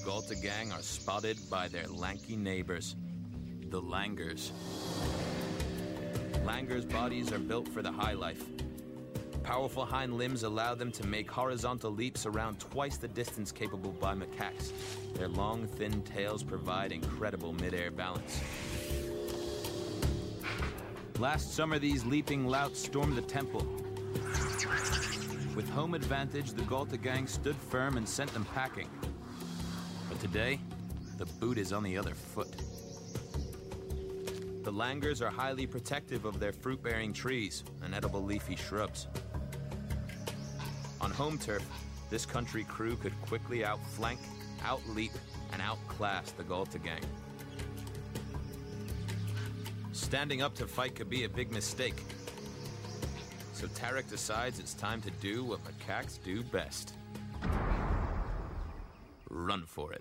Galta gang are spotted by their lanky neighbors, the langurs. Langurs' bodies are built for the high life. Powerful hind limbs allow them to make horizontal leaps around twice the distance capable by macaques. Their long, thin tails provide incredible mid-air balance. Last summer, these leaping louts stormed the temple. With home advantage, the Galta gang stood firm and sent them packing. But today, the boot is on the other foot. The langurs are highly protective of their fruit-bearing trees and edible leafy shrubs. On home turf, this country crew could quickly outflank, outleap, and outclass the Galta gang. Standing up to fight could be a big mistake. So Tarek decides it's time to do what macaques do best. Run for it.